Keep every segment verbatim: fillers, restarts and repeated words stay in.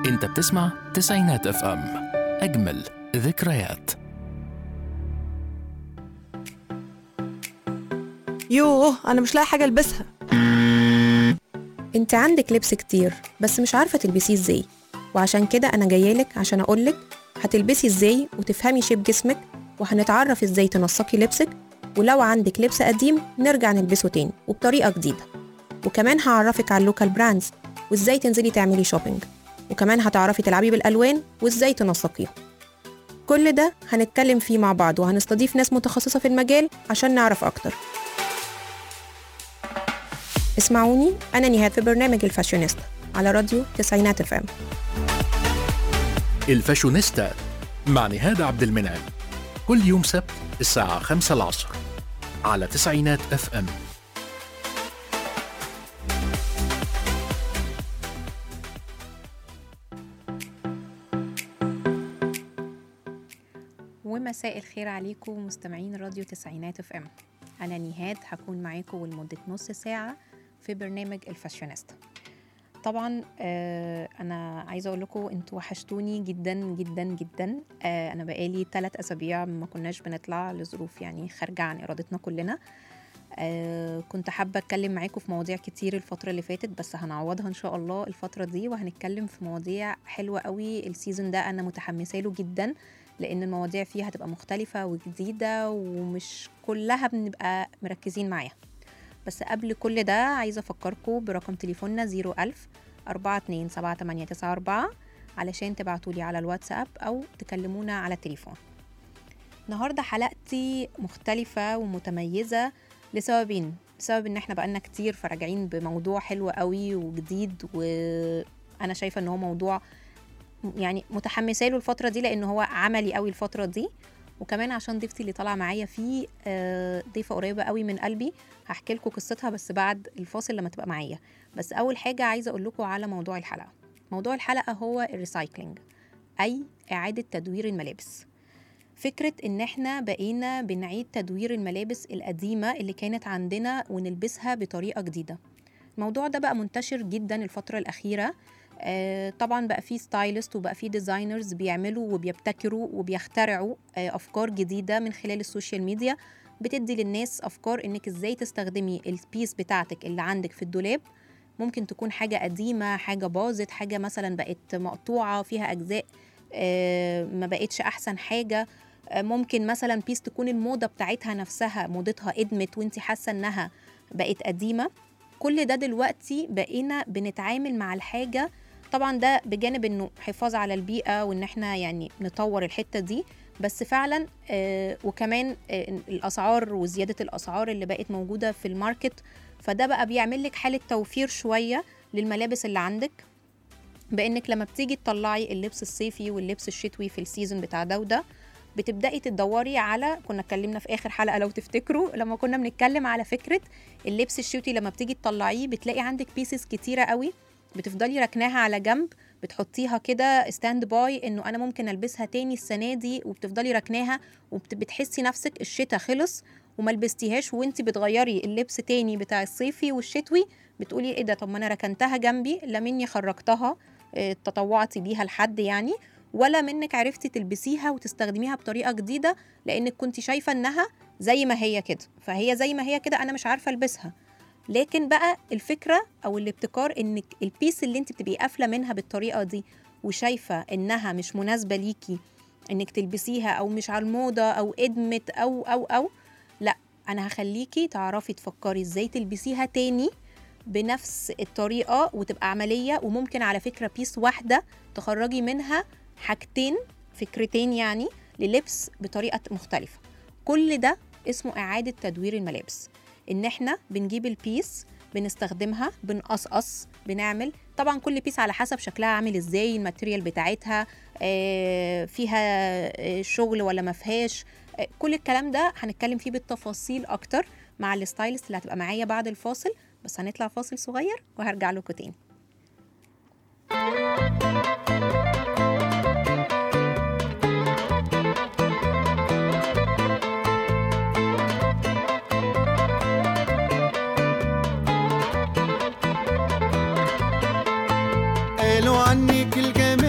انت بتسمع تسعينات اف ام، اجمل ذكريات. يوه أنا مش لاقي حاجة ألبسها. انت عندك لبس كتير بس مش عارفة تلبسيه ازاي، وعشان كده أنا جايالك عشان أقولك هتلبسي ازاي وتفهمي شيب جسمك، وهنتعرف ازاي تنسقي لبسك، ولو عندك لبس قديم نرجع نلبسه تاني وبطريقة جديدة. وكمان هعرفك على اللوكال براندز وازاي تنزلي تعملي شوبينج، وكمان هتعرفي تلعبي بالألوان وازاي تنسقيها. كل ده هنتكلم فيه مع بعض، وهنستضيف ناس متخصصة في المجال عشان نعرف أكتر. اسمعوني أنا نهاد في برنامج الفاشونيستا على راديو تسعينات اف ام. الفاشونيستا مع نهاد عبد المنعم، كل يوم سبت الساعة خمسة العصر على تسعينات اف ام. ومساء الخير عليكم مستمعين راديو تسعينات اف ام. أنا نهاد هكون معاكم لمدة نص ساعة في برنامج الفاشونيستا. طبعا آه أنا عايزة أقول لكم أنتوا وحشتوني جدا جدا جدا. آه أنا بقالي ثلاث أسابيع ما كناش بنطلع لظروف يعني خارجة عن إرادتنا كلنا. آه كنت حابة أتكلم معاكم في مواضيع كتير الفترة اللي فاتت، بس هنعوضها إن شاء الله الفترة دي، وهنتكلم في مواضيع حلوة قوي السيزون ده. أنا متحمسة له جدا لأن المواضيع فيها هتبقى مختلفة وجديدة ومش كلها بنبقى مركزين معاها. بس قبل كل ده عايزة أفكركم برقم تليفوننا زيرو ألف أربعة اتنين سبعة تمانية تسعة أربعة علشان تبعتولي على الواتساب أو تكلمونا على التليفون. النهاردة حلقتي مختلفة ومتميزة لسببين. بسبب إن احنا بقالنا كتير فراجعين بموضوع حلو قوي وجديد، وأنا شايفة إن هو موضوع يعني متحمسة له الفترة دي لأنه هو عملي قوي الفترة دي. وكمان عشان ضيفتي اللي طالعه معايا فيه ضيفه قريبه قوي من قلبي، هحكي لكم قصتها بس بعد الفاصل لما تبقى معايا. بس اول حاجه عايزه اقول لكم على موضوع الحلقه. موضوع الحلقه هو الريسايكلينج، اي اعاده تدوير الملابس. فكره ان احنا بقينا بنعيد تدوير الملابس القديمه اللي كانت عندنا ونلبسها بطريقه جديده. الموضوع ده بقى منتشر جدا الفتره الاخيره. آه طبعا بقى فيه ستايلست وبقى فيه ديزاينرز بيعملوا وبيبتكروا وبيخترعوا آه أفكار جديدة من خلال السوشيال ميديا، بتدي للناس أفكار إنك إزاي تستخدمي البيس بتاعتك اللي عندك في الدولاب. ممكن تكون حاجة قديمة، حاجة باظت، حاجة مثلا بقت مقطوعة فيها أجزاء آه ما بقتش أحسن حاجة. آه ممكن مثلا بيس تكون الموضة بتاعتها نفسها موضتها قدمت وانتي حاسة إنها بقت قديمة. كل ده دلوقتي بقينا بنتعامل مع الحاجة، طبعا ده بجانب انه حفاظ على البيئة وان احنا يعني نطور الحتة دي، بس فعلا آه وكمان آه الاسعار وزيادة الاسعار اللي بقت موجودة في الماركت، فده بقى بيعمل لك حالة توفير شوية للملابس اللي عندك، بانك لما بتيجي تطلعي اللبس الصيفي واللبس الشتوي في السيزون بتاع ده وده بتبدأي تدوري على، كنا اتكلمنا في آخر حلقة لو تفتكروا لما كنا بنتكلم على فكرة اللبس الشتوي، لما بتيجي تطلعيه بتلاقي عندك بيسز كتيرة قوي بتفضلي ركناها على جنب، بتحطيها كده ستاند باي انه انا ممكن البسها تاني السنة دي، وبتفضلي ركناها وبتحسي نفسك الشتاء خلص وما لبستيهاش، وانتي بتغيري اللبس تاني بتاع الصيفي والشتوي بتقولي ايه ده، طب ما انا ركنتها جنبي، لا مني خرجتها اه تطوعتي بيها لحد يعني، ولا منك عرفتي تلبسيها وتستخدميها بطريقة جديدة لانك كنتي شايفة انها زي ما هي كده، فهي زي ما هي كده انا مش عارفة البسها. لكن بقى الفكرة او الابتكار انك البيس اللي انت بتبقي قافلة منها بالطريقة دي وشايفة انها مش مناسبة ليكي انك تلبسيها او مش على الموضة او ادمت او او او لا، انا هخليكي تعرفي تفكري ازاي تلبسيها تاني بنفس الطريقة وتبقى عملية. وممكن على فكرة بيس واحدة تخرجي منها حاجتين فكرتين يعني للبس بطريقة مختلفة. كل ده اسمه إعادة تدوير الملابس، إن إحنا بنجيب البيس بنستخدمها بنقصقص بنعمل، طبعا كل بيس على حسب شكلها عامل إزاي، الماتريال بتاعتها فيها شغل ولا ما فيهاش، كل الكلام ده هنتكلم فيه بالتفاصيل أكتر مع الستايلست اللي هتبقى معايا بعد الفاصل. بس هنطلع فاصل صغير وهرجع لكم تاني. قالوا عنك الجمال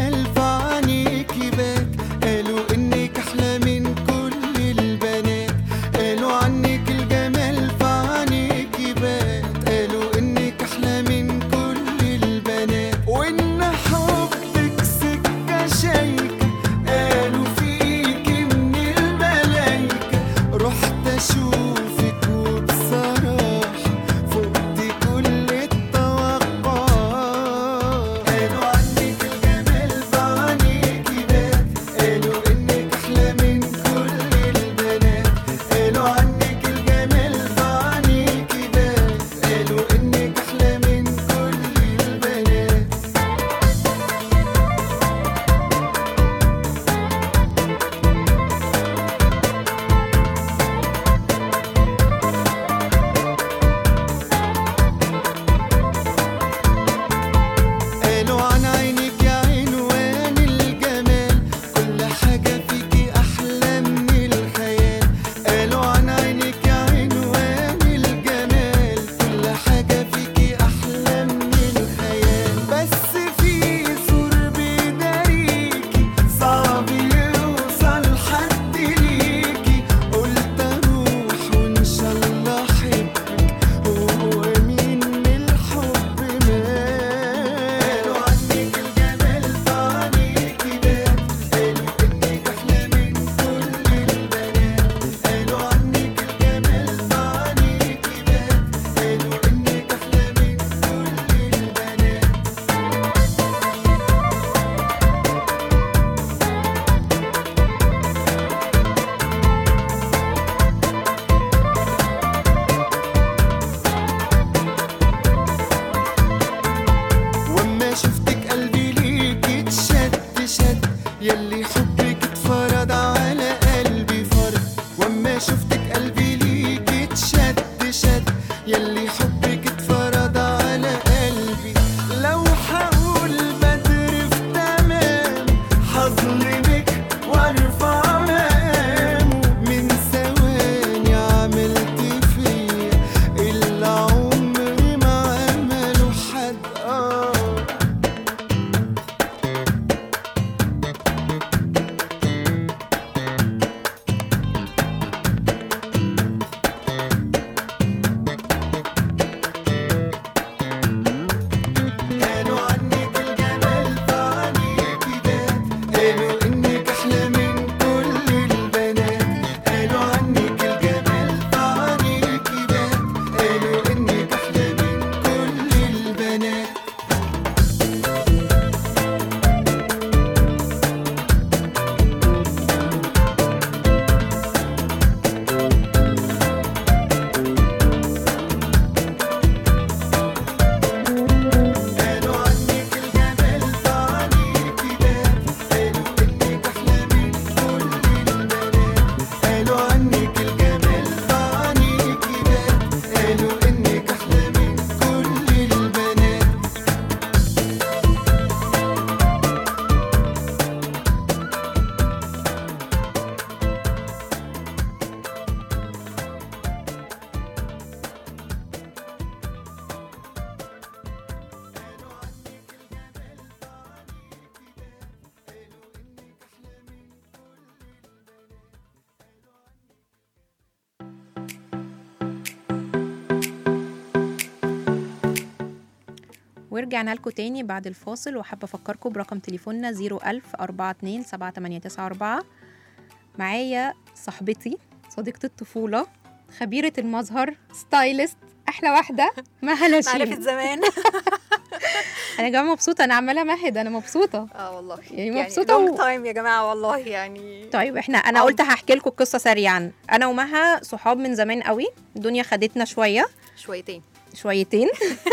ورجعنا لكم تاني بعد الفاصل، وحابة أفكركم برقم تليفوننا زيرو ألف أربعة اتنين سبعة تمانية تسعة أربعة. معايا صاحبتي صديقة الطفولة خبيرة المظهر ستايلست أحلى واحدة مها لاشين. معرفة زمان. أنا يا جماعة مبسوطة، أنا عمالة مهد، أنا مبسوطة اه والله يعني مبسوطة يعني و... تايم يا جماعة والله يعني. طيب احنا أنا أو- قلت هحكي لكم القصة سريعا. أنا ومها صحاب من زمان قوي، الدنيا خدتنا شوية شويتين شويتين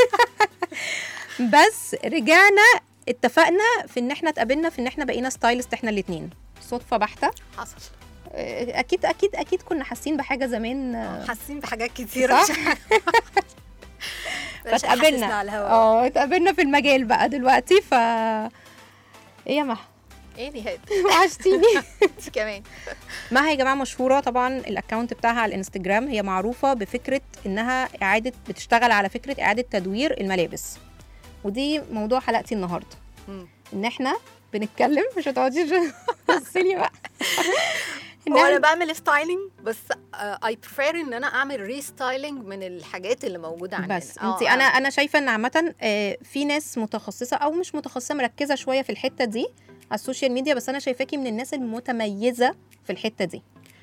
بس رجعنا اتفقنا في ان احنا اتقابلنا في ان احنا بقينا ستايلست احنا الاتنين، صدفة بحتة. حصل. اكيد اكيد اكيد كنا حاسين بحاجة زمان، حاسين بحاجات كتيرة صح؟ فتقابلنا اه اتقابلنا في المجال بقى دلوقتي. ف ايه يا مها؟ ايه نهاد وحشتيني. انت كمان. مها يا جماعة مشهورة طبعا، الاكونت بتاعها على الانستجرام هي معروفة بفكرة انها اعادة بتشتغل على فكرة اعادة تدوير الملابس، ودي موضوع حلقتي النهاردة. مم. ان احنا بنتكلم، مش هتقعدي بصيلي بقى. هو انا بعمل ستايلينج بس اي بريفير ان انا اعمل ريستايلينج من الحاجات اللي موجوده عندنا. بس انت انا انا شايفه ان عامه في ناس متخصصه او مش متخصصه مركزه شويه في الحته دي على السوشيال ميديا، بس انا شايفاكي من الناس المتميزه في الحته دي.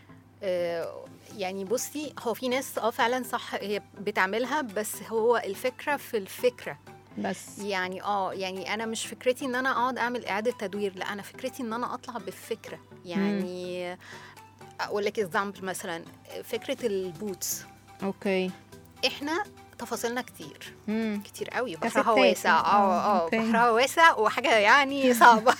آه يعني بصي، هو في ناس اه فعلا صح هي بتعملها، بس هو الفكره في الفكره بس يعني اه يعني انا مش فكرتي ان انا اقعد اعمل اعاده تدوير، لا انا فكرتي ان انا اطلع بفكره. يعني مم. اقول لك اكزامبل مثلا فكره البوتس. اوكي احنا تفاصيلنا كتير مم. كتير قوي، بحرها واسع اه اه أوكي. بحرها واسع وحاجه يعني صعبه.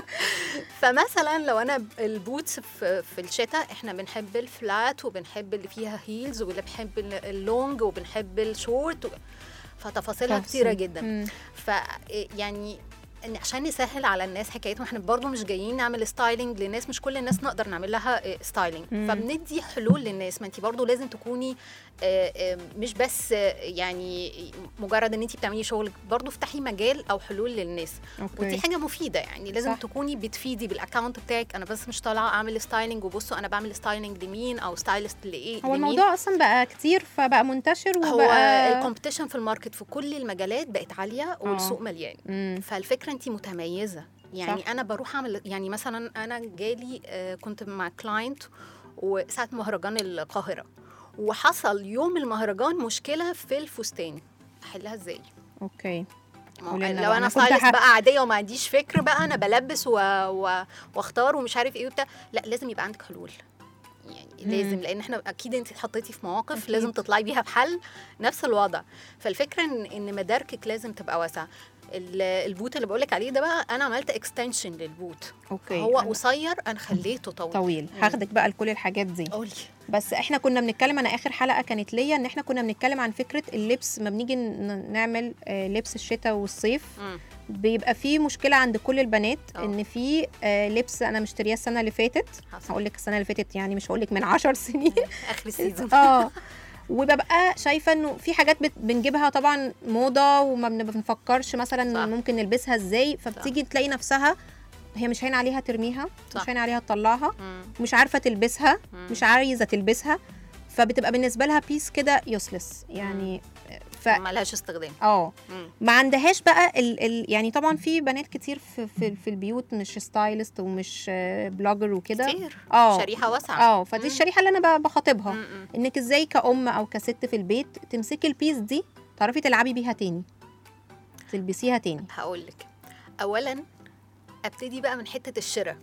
فمثلا لو انا البوتس في, في الشتاء احنا بنحب الفلات وبنحب اللي فيها هيلز واللي بنحب اللونج وبنحب الشورت و... فتفاصيلها كتيره جدا. ف يعني إن عشان نسهل على الناس حكايتهم، احنا برضو مش جايين نعمل ستايلينج للناس، مش كل الناس نقدر نعمل لها ستايلينج، فبندي حلول للناس. ما انت برضو لازم تكوني مش بس يعني مجرد ان انت بتعملي شغل، برضو افتحي مجال او حلول للناس. أوكي. ودي حاجه مفيده، يعني لازم صح. تكوني بتفيدي بالاكاونت بتاعك. انا بس مش طالعه اعمل ستايلينج وبصوا انا بعمل ستايلينج لمين او ستايلست لايه. هو الموضوع اصلا بقى كتير فبقى منتشر، وبقى هو الكومبيتيشن في الماركت في كل المجالات بقت عاليه والسوق مليان. مم. فالفكره انت متميزه يعني. صح. انا بروح اعمل يعني مثلا انا جالي آه كنت مع كلاينت وساعه مهرجان القاهره، وحصل يوم المهرجان مشكله في الفستان، احلها ازاي؟ اوكي. لو انا ستايلست بقى عاديه وما عنديش فكر بقى انا بلبس و... و... واختار ومش عارف ايه وبتاع، لا لازم يبقى عندك حلول يعني. مم. لازم، لان احنا اكيد انت اتحطيتي في مواقف أكيد. لازم تطلعي بيها بحل نفس الوضع. فالفكره ان ان مداركك لازم تبقى واسعه. البوت اللي بقولك عليه ده بقى انا عملت اكستنشن للبوت. اوكي. هو قصير انا خليته طويل طويل. هاخدك بقى لكل الحاجات دي. قولي. بس احنا كنا بنتكلم، انا اخر حلقه كانت ليا ان احنا كنا بنتكلم عن فكره اللبس. ما بنيجي نعمل لبس الشتاء والصيف م. بيبقى فيه مشكله عند كل البنات. أوه. ان في لبس انا مشتريه السنه اللي فاتت، هقول لك السنه اللي فاتت يعني مش هقول لك من عشر سنين اخر السيزون. اه وببقى شايفه انه في حاجات بنجيبها طبعا موضه وما بنفكرش مثلا صح. ممكن نلبسها ازاي، فبتيجي تلاقي نفسها هي مش هين عليها ترميها، صح. مش هين عليها تطلعها، مش عارفه تلبسها، مم. مش عايزه تلبسها، فبتبقى بالنسبه لها بيس كده يوسلس يعني. ف... ما لهاش استخدام. اه ما عندهاش بقى ال... ال... يعني طبعا في بنات كتير في في, في البيوت مش ستايلست ومش بلوجر وكده، كتير اه شريحه واسعه. اه فدي الشريحه اللي انا بخاطبها، انك ازاي كأم او كست في البيت تمسكي البيس دي تعرفي تلعبي بيها تاني، تلبسيها تاني. هقول لك اولا ابتدي بقى من حته الشراء.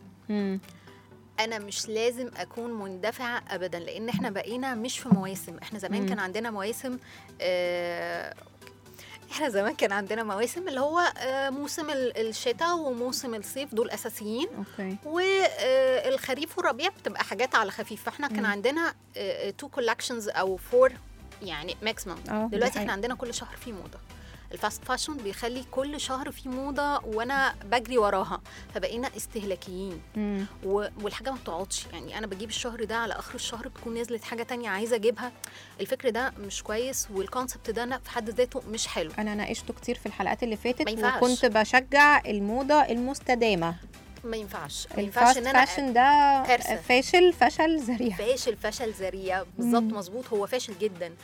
انا مش لازم اكون مندفعه ابدا، لان احنا بقينا مش في مواسم. احنا زمان مم. كان عندنا مواسم آه احنا زمان كان عندنا مواسم اللي هو آه موسم الشتاء وموسم الصيف، دول اساسيين. اوكي. والخريف والربيع بتبقى حاجات على خفيف. فاحنا كان عندنا تو كولكشنز او فور يعني ماكسيمم. دلوقتي احنا عندنا كل شهر في موضه. الفاست فاشن بيخلي كل شهر في موضه وانا بجري وراها، فبقينا استهلاكيين. مم. والحاجه ما بتقعدش يعني. انا بجيب الشهر ده على اخر الشهر بتكون نزلت حاجه تانية عايزه اجيبها. الفكر ده مش كويس، والكونسبت ده في حد ذاته مش حلو. انا ناقشته كتير في الحلقات اللي فاتت وكنت بشجع الموضه المستدامه. ما ينفعش ما ينفعش ان انا فاشن ده كارثة. فاشل فشل ذريع فاشل فشل ذريع بالظبط. مظبوط، هو فاشل جدا.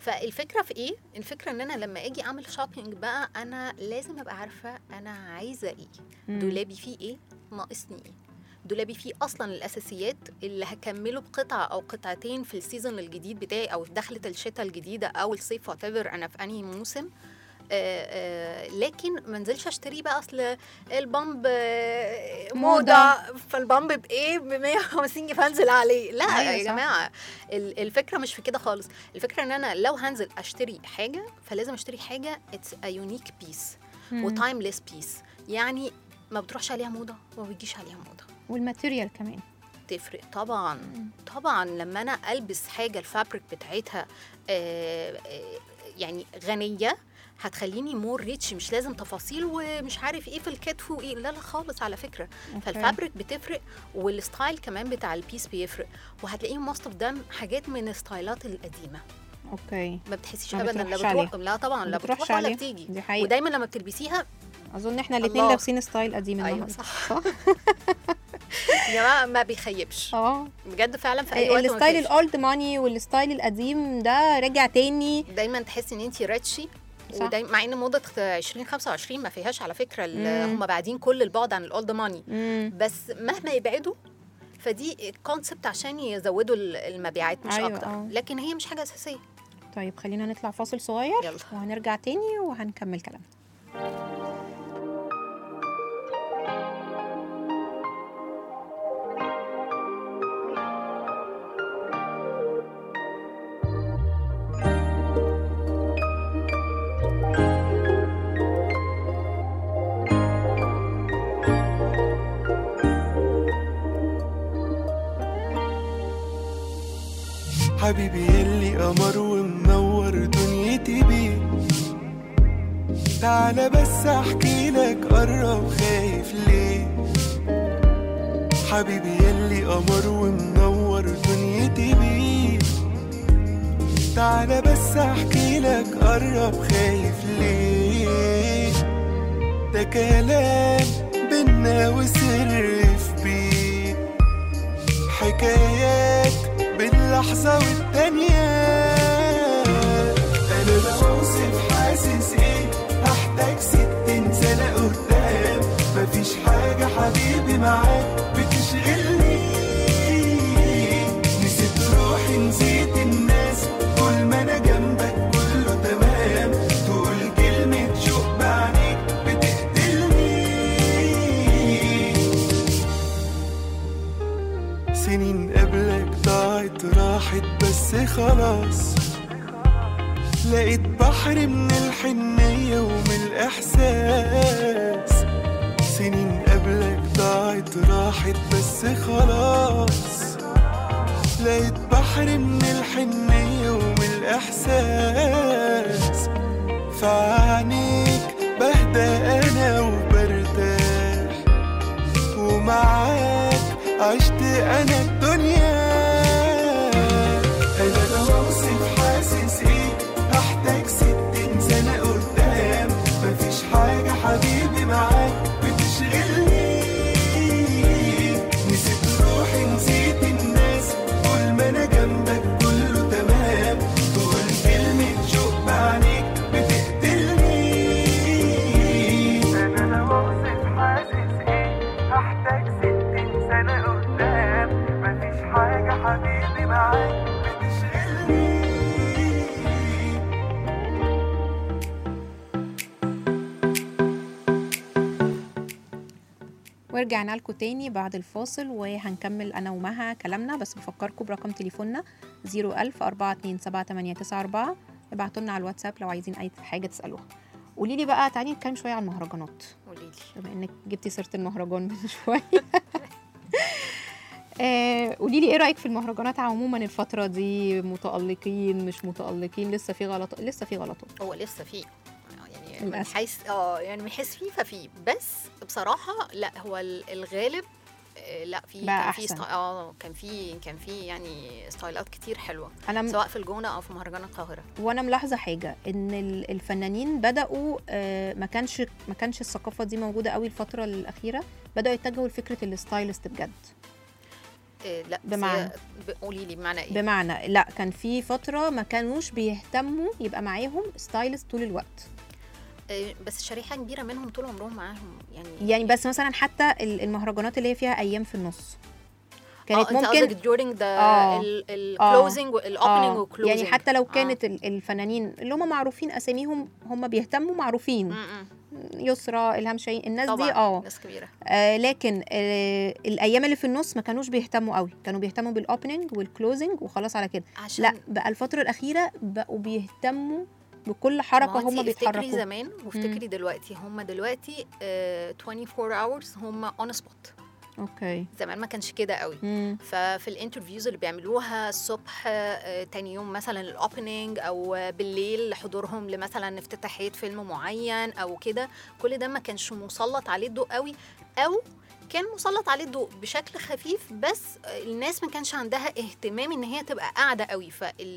فالفكره في ايه؟ الفكره ان انا لما اجي اعمل شوبينج بقى انا لازم ابقى عارفه انا عايزه ايه، دولابي فيه ايه، ناقصني ايه. دولابي فيه اصلا الاساسيات اللي هكمله بقطعه او قطعتين في السيزون الجديد بتاعي او دخلة الشتاء الجديده او الصيف whatever انا في انهي موسم. آه آه لكن ما انزلش اشتري بقى اصل البامب آه موضه، فالبامب بايه ب مية وخمسين جنيه انزل عليه. لا أيوة يا جماعه، الفكره مش في كده خالص. الفكره ان انا لو هنزل اشتري حاجه فلازم اشتري حاجه اتس ا يونيك بيس وتايمليس بيس، يعني ما بتروحش عليها موضه وما بيجيش عليها موضه. والماتيريال كمان تفرق طبعا. مم. طبعا لما انا البس حاجه الفابريك بتاعتها آه آه يعني غنيه هتخليني مور ريتش، مش لازم تفاصيل ومش عارف ايه في الكتف وايه، لا لا خالص على فكره. okay. فالفابريك بتفرق والستايل كمان بتاع البيس بيفرق، وهتلاقيهم موست اوف دم حاجات من الستايلات القديمه. اوكي ما بتحسيش ابدا لا بتروح، لا طبعا لا بتروح ولا بتيجي، ودايما لما بتلبسيها اظن احنا الاثنين لابسين ستايل قديم النهارده. ايوه صح يا جماعه ما بيخيبش اه بجد فعلا في اي وقت. الستايل الاولد ماني والستايل القديم ده رجع تاني، دايما تحسي ان انت ريتشي، ودايما مع ان موضه عشرين خمسة وعشرين ما فيهاش على فكره هم بعدين كل البعد عن الاولد ماني، بس مهما يبعدوا فدي كونسبت عشان يزودوا المبيعات مش أيوة اكتر أوه. لكن هي مش حاجه اساسيه. طيب خلينا نطلع فاصل صغير يلا. وهنرجع تاني وهنكمل كلامنا. حبيبي يلي قمر ومنور دنيتي بيه، تعالى بس احكي لك قرب خايف ليه. حبيبي يلي قمر ومنور دنيتي بيه، تعالى بس احكي لك قرب خايف ليه. ده كلام بينا وسر في بيه، حكايات باللحظة والتانية. أنا بوصف حاسس إيه، هحتاج ستين سنة قدام. مفيش حاجة حبيبي معاك بتشغلني، نسيت روحي نسيت الناس، طول ما أنا جنبك كله تمام. تقول كلمة شوق بعينيك بتقتلني. سنين قبلك ضاعت راحت بس خلاص، لقيت بحر من الحنية ومن الإحساس. سنين قبلك ضاعت راحت بس خلاص، لقيت بحر من الحنية ومن الإحساس. فعنيك بهدى أنا وبرتاح، ومعاك عشت أنا الدنيا. أنا بوصف حاسس إيه، هحتاج ستين سنة قدام. مفيش حاجة حبيبي معاك بتشغلني، نسيت روحي نسيت الناس، طول ما أنا جنبك كله تمام. تقول كلمة شوق بعينيك بتقتلني. أنا بوصف حاسس إيه، هحتاج ستين سنة قدام. مفيش حاجة حبيبي معاك بتشغلني. ورجعنا لكم تاني بعد الفاصل وهنكمل أنا ومها كلامنا، بس بفكركم برقم تليفوننا زيرو ألف أربعة اتنين سبعة تمانية تسعة أربعة. ابعتولنا على الواتساب لو عايزين أي حاجة تسألوها. قوليلي بقى، تعالي نتكلم شوية عن المهرجانات. قوليلي بما إنك جبتي سيرة المهرجان من شوية. قوليلي إيه رأيك في المهرجانات عموما الفترة دي؟ متألقين مش متألقين؟ لسه في غلط لسه في غلطات؟ هو لسه في يعني من حيث اه يعني من حيث فيه ففي، بس بصراحه لا هو الغالب لا في كان في اه كان في كان في يعني ستايلات كتير حلوه م... سواء في الجونه او في مهرجان القاهره. وانا ملاحظه حاجه ان الفنانين بداوا ما كانش ما كانش الثقافه دي موجوده قوي الفتره الاخيره، بداوا يتجهوا لفكره الستايلست بجد. إيه لا بمعنى قولي لي بمعنى ايه؟ بمعنى لا كان في فتره ما كانوش بيهتموا يبقى معاهم ستايلست طول الوقت، إيه بس شريحه كبيره منهم طول عمرهم معاهم يعني يعني بس مثلا حتى المهرجانات اللي هي فيها ايام في النص كانت آه ممكن during the آه الكلوزنج والاوبننج والكلوزنج، يعني حتى لو كانت آه. الفنانين اللي هم معروفين اساميهم هم بيهتموا معروفين م-م. يسرا، إلهام شاهين، الناس دي اه ناس كبيره، آه لكن آه الايام اللي في النص ما كانوش بيهتموا قوي، كانوا بيهتموا بالاوبننج والكلوزنج وخلاص على كده. لا بقى الفتره الاخيره بقوا بيهتموا بكل حركه هم بيتحركوا. افتكري زمان وافتكري دلوقتي، هم دلوقتي آه اربعة وعشرين hours هم اون سبوت. اوكي زمان ما كانش كده قوي. مم. ففي الانترفيوز اللي بيعملوها الصبح آه، تاني يوم مثلا الاوبننج او بالليل حضورهم لمثلا افتتاحيه فيلم معين او كده، كل ده ما كانش مسلط عليه الضوء قوي، او كان مسلط عليه الضوء بشكل خفيف، بس الناس ما كانش عندها اهتمام ان هي تبقى قاعده قوي.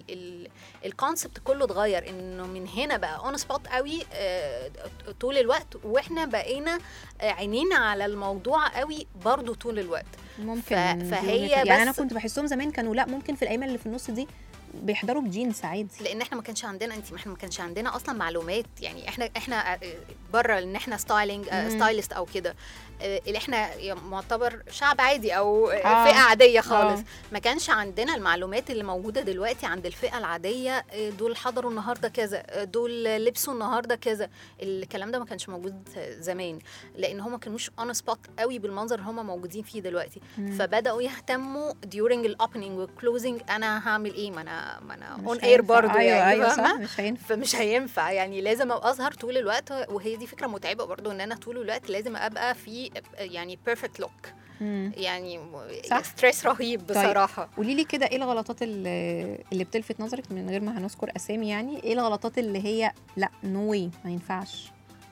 فالكونسبت كله اتغير، انه من هنا بقى اون سبوت قوي آه طول الوقت، واحنا بقينا عينينا على الموضوع قوي برضو طول الوقت. ممكن فهي يعني انا كنت بحسهم زمان كانوا لا ممكن في الايام اللي في النص دي بيحضروا بجينز عادي، لان احنا ما كانش عندنا انت ما احنا ما كانش عندنا اصلا معلومات. يعني احنا احنا بره ان احنا ستايلينج ستايلست او كده، اللي احنا معتبر شعب عادي او آه. فئه عاديه خالص. آه. ما كانش عندنا المعلومات اللي موجوده دلوقتي عند الفئه العاديه، دول حضروا النهارده كذا، دول لبسوا النهارده كذا. الكلام ده ما كانش موجود زمان، لان هم ما كانوش اون سبوت قوي بالمنظر اللي هم موجودين فيه دلوقتي. مم. فبداوا يهتموا during الاوبننج والكلوزنج، انا هعمل ايه، ما انا ما انا اون اير برضه. أيوة يعني أيوة صح، مش هينفع فمش هينفع يعني لازم ابقى اظهر طول الوقت. وهي دي فكره متعبه برضه، ان انا طول الوقت لازم ابقى في يعني بيرفكت لوك، يعني ستريس رهيب بصراحه. طيب قولي لي كده ايه الغلطات اللي, اللي بتلفت نظرك من غير ما هنذكر اسامي، يعني ايه الغلطات اللي هي لا نو واي ما ينفعش؟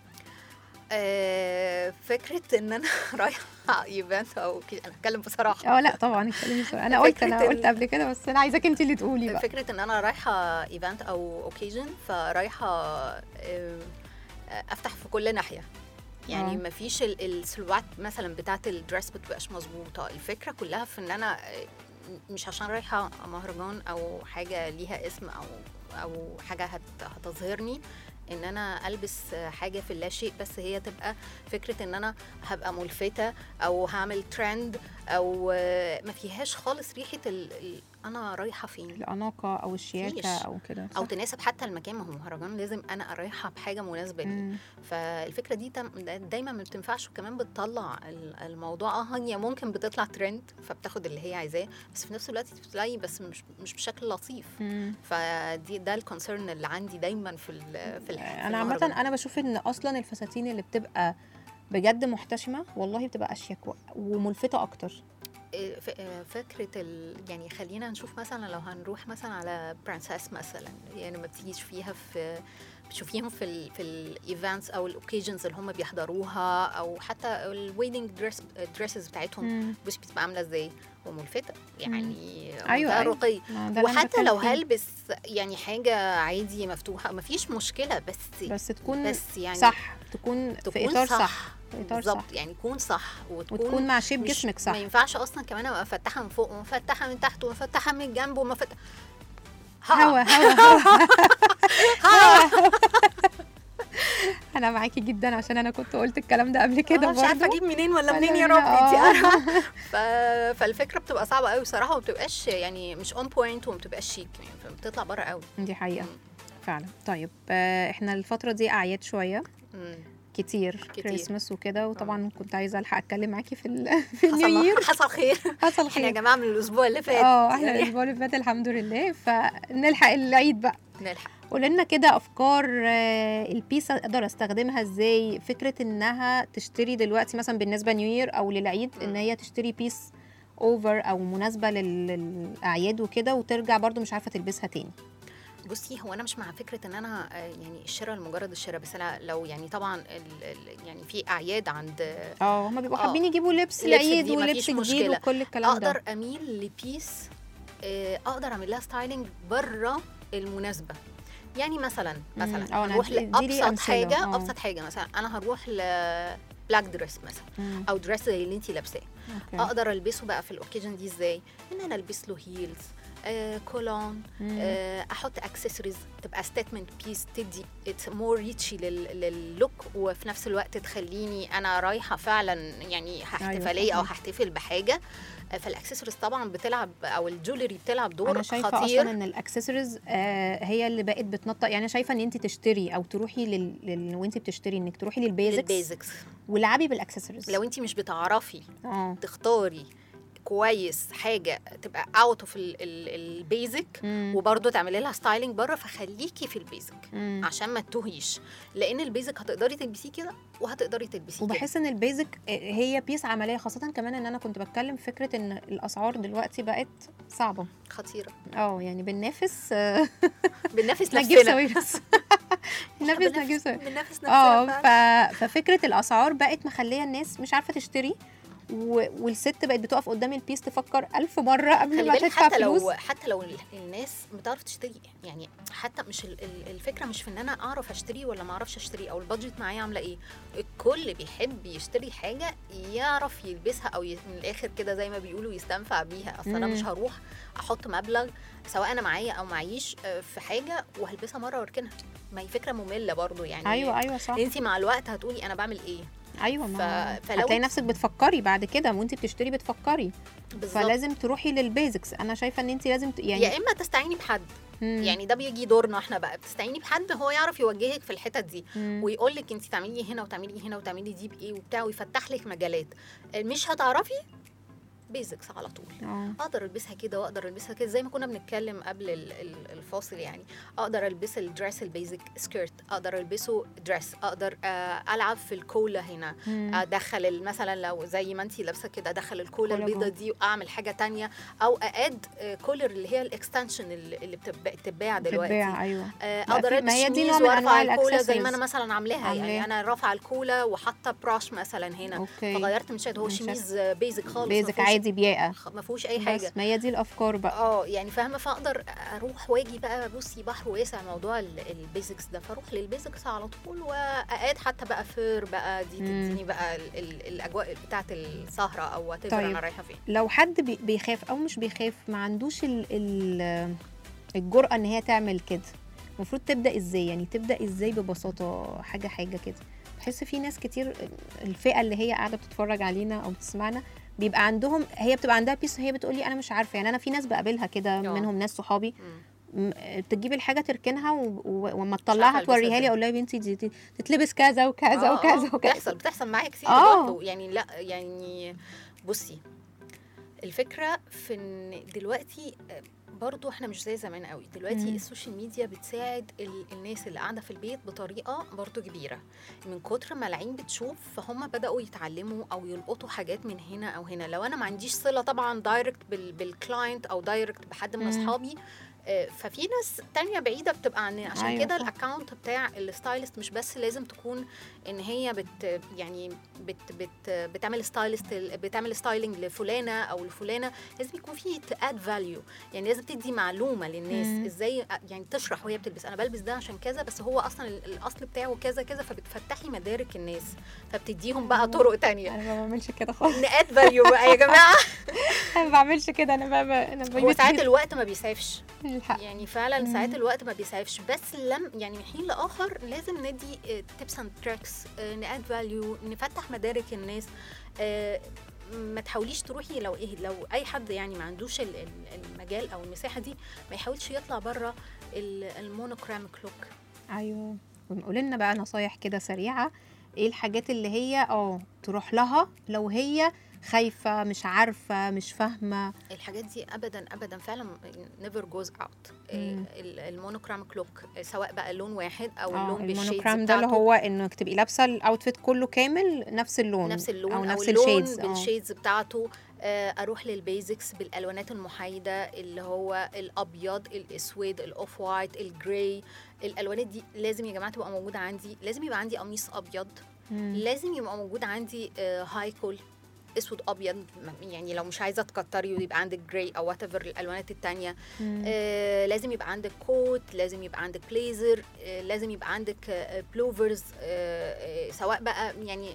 آه فكره ان انا رايحه ايفنت او كده، انا اتكلم بصراحه. اه لا طبعا اتكلمي بصراحه، انا قلت انا قلت قبل كده بس انا عايزاك انت اللي تقولي بقى. فكره ان انا رايحه ايفنت او اوكيجن، فرايحه آه افتح في كل ناحيه، يعني ما فيش السلوات مثلا بتاعه الدريس بتبقاش مظبوطه. الفكره كلها في ان انا مش عشان رايحه مهرجان او حاجه ليها اسم او او حاجه هتظهرني ان انا البس حاجه في اللا شيء، بس هي تبقى فكره ان انا هبقى ملفته او هعمل ترند، او ما فيهاش خالص ريحه ال ال انا رايحه فين، الاناقه او الشياكه او كده، او تناسب حتى المكان. ما هو مهرجان لازم انا رايحه بحاجه مناسبه لي. فالفكره دي دايما ما بتنفعش، وكمان بتطلع الموضوع اه هي ممكن بتطلع ترند فبتاخد اللي هي عايزاه، بس في نفس الوقت بتلاقي بس مش مش بشكل لطيف. مم. فدي ده الكونسيرن اللي عندي دايما في في انا عامه انا بشوف ان اصلا الفساتين اللي بتبقى بجد محتشمه والله بتبقى اشيك وملفته اكتر. فكره ال... يعني خلينا نشوف مثلا لو هنروح مثلا على برنسس مثلا، يعني ما بتيجيش فيها في بتشوفيهم في ال في الايفنتس او الاوكيجنز اللي هم بيحضروها، او حتى الويدنج دريس دريسز بتاعتهم بس بتبقى عامله ازاي وملفته يعني. ايوه رقي. وحتى لو هلبس يعني حاجه عادي مفتوحه ما فيش مشكله، بس بس تكون بس يعني صح، تكون, تكون في اطار صح, صح. بالظبط، يعني تكون صح وتكون, وتكون مع شيب جسمك صح. ما ينفعش اصلا كمان ابقى مفتحه من فوق ومفتحه من تحت ومفتحه من الجنب ومفتحه هوا هوا هوا انا معاكي جدا، عشان انا كنت قلت الكلام ده قبل كده برضه، مش عارفه اجيب منين ولا منين يا ربي انت عارفه. فالفكره بتبقى صعبه قوي بصراحه، وما بتبقاش يعني مش اون بوينت، وما بتبقاش شيك، يعني بتطلع بره قوي. دي حقيقه مم. فعلا. طيب احنا الفتره دي اعياد شويه مم. كتير, كتير. كريسماس وكده، وطبعا مم. كنت عايزه الحق اتكلم معاكي في في النيو يير. حصل خير حصل خير يا جماعه من الاسبوع اللي فات. اه احنا الاسبوع اللي فات الحمد لله، فنلحق العيد بقى. نلحق. قولي لنا كده افكار البيس اقدر استخدمها ازاي، فكره انها تشتري دلوقتي مثلا بالنسبه نيو يير او للعيد م. ان هي تشتري بيس اوفر او مناسبه للاعياد وكده، وترجع برضو مش عارفه تلبسها تاني. بصي هو انا مش مع فكره ان انا يعني الشراء لمجرد الشراء، بس انا لو يعني طبعا يعني في اعياد عند اه هم بيبقوا حابين يجيبوا لبس العيد ولبس جديد وكل الكلام ده، اقدر اميل لبيس اقدر اعمل لها ستايلينج بره المناسبه. يعني مثلا مثلا هروح لابسط حاجه أوه. ابسط حاجه مثلا انا هروح ل بلاك دريس مثلا مم. او دريس زي اللي انت لابساه، أوكي. اقدر البسه بقى في الاوكيجن دي ازاي؟ ان انا البس له هيلز، آه، كولون، آه، احط اكسسوارز تبقى ستيتمنت بيس، تدي اتس مور ريتشي لللوك، وفي نفس الوقت تخليني انا رايحه فعلا يعني احتفاليه أيوة او هحتفل بحاجه. آه، فالاكسسوارز طبعا بتلعب، او الجولري بتلعب دور انا شايفه خطير. اصلا ان الاكسسوارز آه هي اللي بقت بتنطق، يعني شايفه ان انت تشتري او تروحي لل, لل... وانت بتشتري انك تروحي للبيزكس البيزكس ولعبي بالاكسسوارز. لو انت مش بتعرفي اه تختاري كويس حاجه تبقى اوت اوف البيزك مم. وبرضه تعملي لها ستايلينج بره، فخليكي في البيزك مم. عشان ما تتوهيش، لان البيزك هتقدري تلبسيه كده وهتقدري تلبسيه كده. وبحس ان البيزك هي بيس عمليه، خاصه كمان ان انا كنت بتكلم فكره ان الاسعار دلوقتي بقت صعبه. خطيره. اه يعني بننافس آه، بننافس نجيب نفسنا. ساويرس بننافس نجيب ساويرس. بننافس اه نفسنا ف... ففكره الاسعار بقت مخليه الناس مش عارفه تشتري، و... والست بقت بتقف قدام البيس تفكر ألف مره قبل خلي ما بالك، تدفع حتى فلوس. لو حتى لو الناس بتعرف تشتري، يعني حتى مش ال- ال- الفكره مش في ان انا اعرف اشتري ولا ما اعرفش اشتري، او البادجت معايا عامله ايه. الكل بيحب يشتري حاجه يعرف يلبسها، او ي... من الاخر كده زي ما بيقولوا يستنفع بيها. اصل انا مم. مش هروح احط مبلغ سواء انا معايا او معيش آه، في حاجه وهلبسها مره واركنها. ما هي فكره ممله برضو يعني. ايوه ايوه صح. انت مع الوقت هتقولي انا بعمل ايه. ايوه ف... ما فلو هتلاقي نفسك بتفكري بعد كده وانت بتشتري بتفكري. بالظبط. فلازم تروحي للبيزكس. انا شايفه ان انت لازم ت... يعني يا اما تستعيني بحد، مم. يعني ده بيجي دورنا احنا بقى، بتستعيني بحد هو يعرف يوجهك في الحتت دي مم. ويقول لك انت تعملي هنا وتعملي هنا وتعملي دي بايه وبتاع، ويفتح لك مجالات. مش هتعرفي بيزكس على طول. اه اقدر البسها كده واقدر البسها كده زي ما كنا بنتكلم قبل ال- ال- الفاصل. يعني اقدر البس الدريس البيزك سكيرت، اقدر البسه دريس، اقدر آه، العب في الكولا هنا، مم. ادخل ال- مثلا لو زي ما انتي لابسه كده ادخل الكولا كولا البيضه جوه. دي واعمل حاجه تانية، او ااد آه، كولر اللي هي الاكستنشن اللي اللي بتتباع بتتباع دلوقتي. بتتباع ايوه. آه، لا، اقدر في- ما البس هي دي شميز نوع من وارفع أنواع الكولا زي ما انا الأكسسوارز. مثلا عاملاها. يعني عاملاها. انا رافعه الكولا وحاطه براش مثلا هنا، اوكي. فغيرت من شكل. هو من شكل. شميز بيزك خالص، بيزك مفهوش- عادي بياقه ما فيهوش اي بس حاجه. ما هي دي الافكار بقى. اه يعني فاهمه. فاقدر اروح واجي بقى، بصي بحر واسع موضوع ال- البيزكس ده، فاروح للبيزكس على طول واقاد حتى بقى فير بقى دي مم. تديني بقى ال ال الاجواء بتاعه السهره او وات طيب. انا رايحه فين. لو حد بي- بيخاف او مش بيخاف، ما عندوش ال ال الجرأة ان هي تعمل كده، المفروض تبدأ ازاي؟ يعني تبدأ ازاي ببساطة، حاجة حاجة كده. بحس في ناس كتير الفئة اللي هي قاعدة بتتفرج علينا او بتسمعنا بيبقى عندهم، هي بتبقى عندها بيس وهي بتقولي انا مش عارفة. يعني انا في ناس بقابلها كده، آه. منهم ناس صحابي مم. م- تجيب الحاجه تركنها و- و- وما عارفة تطلعها ألبسها توريها لي، إزاي. اقول لها يا بنتي دي دي تتلبس كذا وكذا آه، وكذا آه، وكذا. بتحصل بتحصل معايا كتير آه. برضه. يعني لا يعني بصي، الفكره في ان دلوقتي برضو احنا مش زي زمان قوي. دلوقتي مم. السوشيال ميديا بتساعد ال- الناس اللي قاعده في البيت بطريقه برضو كبيره. من كتر ما العين بتشوف فهم بداوا يتعلموا او يلقطوا حاجات من هنا او هنا. لو انا ما عنديش صله طبعا دايركت بالكلاينت او دايركت بحد من مم. اصحابي، آه، ففي ناس تانية بعيدة بتبقى عننا. عشان أيوة كده صح. الاكاونت بتاع الستايلست مش بس لازم تكون ان هي بت يعني بت بت بتعمل ستايلست بتعمل ستايلينج لفلانه او لفلانه، لازم يكون في اد فاليو. يعني لازم تدي معلومه للناس مم. ازاي، يعني تشرح وهي بتلبس انا بلبس ده عشان كذا، بس هو اصلا ال- الاصل بتاعه كذا كذا، فبتفتحي مدارك الناس، فبتديهم بقى طرق تانية. انا ما بعملش كده خالص. ناد فاليو بقى يا جماعه. انا ما بعملش كده. انا بقى بقى- انا هو بجيب ساعات الوقت ما بيسعفش، الحق. يعني فعلا مم. ساعات الوقت ما بيسعفش، بس لم يعني من حين لاخر لازم ندي تيبس اند تريكس، ناد فاليو، نفتح مدارك الناس. آه، ما تحاوليش تروحي لو ايه لو اي حد يعني ما عندوش ال- ال- المجال او المساحه دي، ما يحاولش يطلع بره المونوكراميك لوك. ايوه. قولي لنا بقى نصايح كده سريعه، ايه الحاجات اللي هي اه تروح لها لو هي خايفه مش عارفه مش فاهمه؟ الحاجات دي ابدا ابدا فعلا never goes out. مم. المونوكراميك لوك سواء بقى لون واحد او اه اللون بالشيدز المونوكرام ده اللي بتاعته، هو انك تبقي لابسه الاوتفيت كله كامل نفس اللون، نفس اللون او او, نفس اللون الشيدز. اه بالشيدز بتاعته. آه، اروح للبيزكس بالالوانات المحايده اللي هو الابيض الاسود الاوف وايت الجراي. الالوانات دي لازم يا جماعه تبقى موجوده عندي. لازم يبقى عندي قميص ابيض، مم. لازم يبقى موجود عندي آه، هاي كول اسود ابيض. يعني لو مش عايزه تكتري ويبقى عندك جراي او وات ايفر الالوانات التانية. مم. آه، لازم يبقى عندك كوت، لازم يبقى عندك بليزر، آه، لازم يبقى عندك آه، بلوفرز، آه، آه، سواء بقى يعني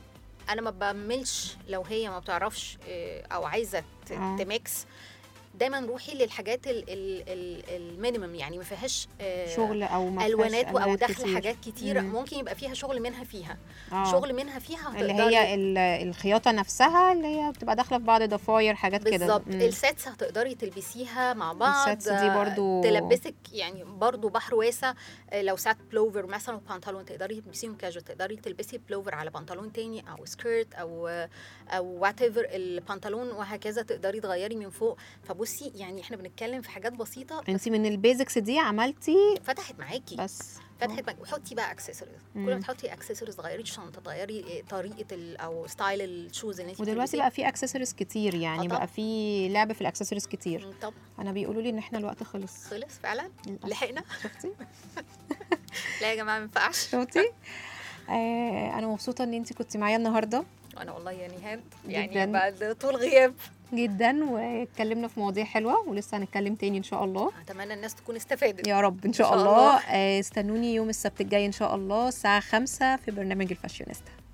انا ما بعملش لو هي ما بتعرفش آه، او عايزه ت- آه. تميكس. دايما روحي للحاجات ال- ال- ال- المينيمم، يعني ما فيهاش آه، شغل او ما فيهاش الوانات او ألوانات دخل كتير. حاجات كتيره. مم. ممكن يبقى فيها شغل منها فيها آه. شغل منها فيها اللي هتقدري- هي ال- الخياطه نفسها اللي هي بتبقى داخله في بعض ضفاير حاجات كده. بالظبط. مم. السيتس هتقدري تلبسيها مع بعض. السيتس دي برضو- تلبسك يعني برضو بحر واسع. آه، لو سات بلوفر مثلا وبنطلون تقدري تلبسيهم كاجوال، تقدري تلبسي بلوفر على بنطلون تاني او سكيرت او او وات ايفر البنطلون، وهكذا تقدري تغيري من فوق. فبصي يعني احنا بنتكلم في حاجات بسيطه انت من البيزكس دي عملتي فتحت معاكي. بس فتحت معاكي. وحطي بقى اكسسوارز، كل ما تحطي اكسسوارز تغيري الشنطه، تغيري طريقه ال- او ستايل الشوز اللي انت ودلوقتي بقى في اكسسوارز كتير، يعني آه بقى طبعاً. في لعب في الاكسسوارز كتير. طب انا بيقولوا لي ان احنا الوقت خلص. خلص فعلا. للأسف. لحقنا. شفتي لا يا جماعه ما ينفعش. شفتي آه انا مبسوطه ان انت كنتي معايا النهارده وانا والله يا نهاد يعني جداً. بعد طول غياب جدا، واتكلمنا في مواضيع حلوه ولسه هنتكلم تاني ان شاء الله. اتمنى الناس تكون استفادت. يا رب ان شاء, إن شاء الله, الله. آه، استنوني يوم السبت الجاي ان شاء الله الساعه خمسة في برنامج الفاشيونيستا.